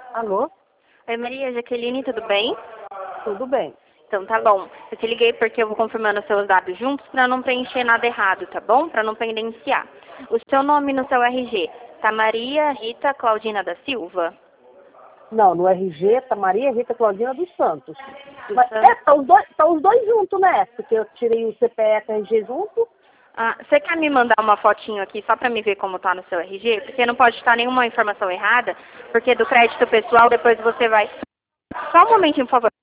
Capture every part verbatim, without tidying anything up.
Alô? Oi, Maria, Jaqueline, tudo bem? Tudo bem. Então tá bom. Eu te liguei porque eu vou confirmando os seus dados juntos para não preencher nada errado, tá bom? Para não pendenciar. O seu nome no seu R G tá Maria Rita Claudina da Silva? Não, no R G tá Maria Rita Claudina dos Santos. Do Mas, Santos. é, tá os, dois, tá os dois juntos, né? Porque eu tirei o C P F e o R G junto. Ah, você quer me mandar uma fotinho aqui só para me ver como tá no seu R G? Porque não pode estar nenhuma informação errada, porque do crédito pessoal depois você vai... Só um momentinho, por favor.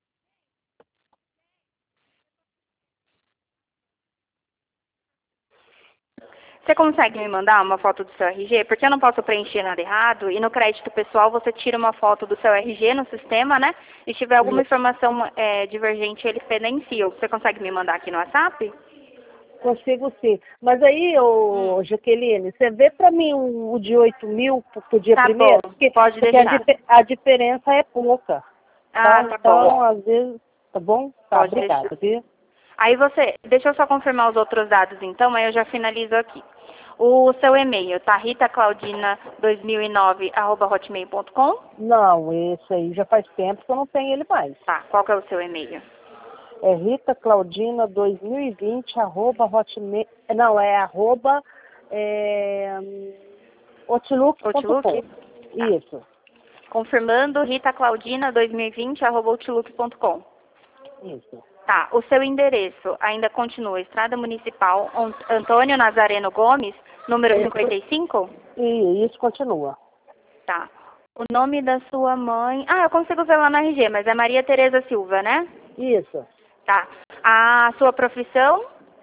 Você consegue me mandar uma foto do seu R G? Porque eu não posso preencher nada errado. E no crédito pessoal você tira uma foto do seu R G no sistema, né? E se tiver alguma informação é, divergente, eles pedenciam. Você consegue me mandar aqui no WhatsApp? Consigo sim. Mas aí, ô, Hum. Jaqueline, você vê pra mim o, o de oito mil pro, pro dia Tá primeiro? bom, Porque, pode porque a, deixar. dife- a diferença é pouca. Ah, Tá? tá Então, bom. às vezes, tá bom? Tá, Pode obrigada, deixar. viu? Aí você, deixa eu só confirmar os outros dados então, aí eu já finalizo aqui. O seu e-mail, tá? rita claudina dois mil e nove arroba hotmail ponto com? Não, esse aí já faz tempo que eu não tenho ele mais. Tá, qual que é o seu e-mail? É Rita Claudina dois mil e vinte, arroba hotmail, não, é arroba é, outlook ponto com. Outlook? Tá. Isso, Confirmando, rita claudina dois mil e vinte arroba outlook ponto com. isso. Tá, o seu endereço ainda continua Estrada Municipal Antônio Nazareno Gomes, número cinquenta e cinco? E isso continua. Tá. O nome da sua mãe... Ah, eu consigo ver lá no R G, mas é Maria Tereza Silva, né? Isso. Tá. A sua profissão?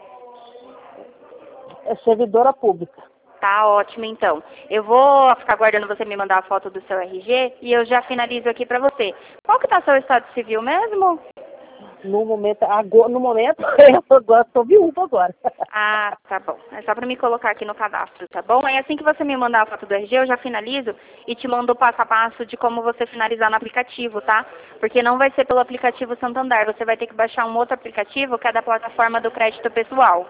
É servidora pública. Tá ótimo, então. Eu vou ficar aguardando você me mandar a foto do seu R G e eu já finalizo aqui pra você. Qual que tá seu estado civil mesmo? No momento, agora, no momento, eu agora estou viúva agora. Ah, tá bom. É só pra me colocar aqui no cadastro, tá bom? Aí assim que você me mandar a foto do R G, eu já finalizo e te mando o passo a passo de como você finalizar no aplicativo, tá? Porque não vai ser pelo aplicativo Santander, você vai ter que baixar um outro aplicativo que é da plataforma do crédito pessoal.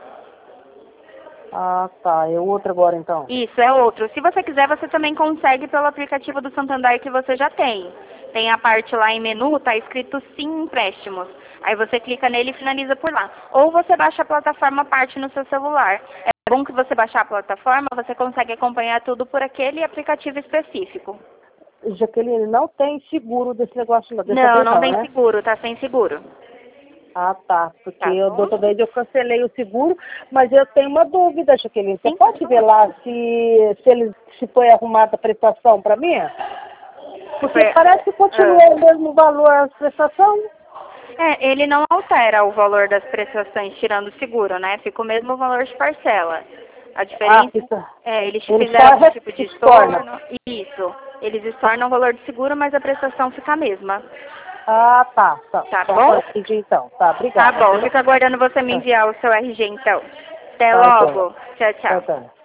Ah, tá. É outro agora, então. Isso, é outro. Se você quiser, você também consegue pelo aplicativo do Santander que você já tem. Tem a parte lá em menu, tá escrito Sim Empréstimos. Aí você clica nele e finaliza por lá. Ou você baixa a plataforma à parte no seu celular. É bom que você baixar a plataforma, você consegue acompanhar tudo por aquele aplicativo específico. Jaqueline, não tem seguro desse negócio, não. Dessa Não, vez não não, tem né? seguro, tá sem seguro. Ah, tá. Porque Tá eu, da bom? outra vez eu cancelei o seguro, mas eu tenho uma dúvida, Jaqueline. Você Sim. pode ver lá se, se, ele, se foi arrumada a prestação para mim? Porque Foi- parece que continua ah. o mesmo valor a prestação. É, ele não altera o valor das prestações tirando o seguro, né? Fica o mesmo valor de parcela. A Ah, diferença fica. é, eles te Ele fizeram só algum tipo de estorna. estorno. Isso. Eles estornam o valor do seguro, mas a prestação fica a mesma. Ah, tá. Tá, Tá tá, bom? entendi então. Tá, Tá obrigada. bom. Viu? Fico aguardando você me Tá, enviar o seu R G então. Até tá, então. logo. Tchau, Tá, tchau. tá.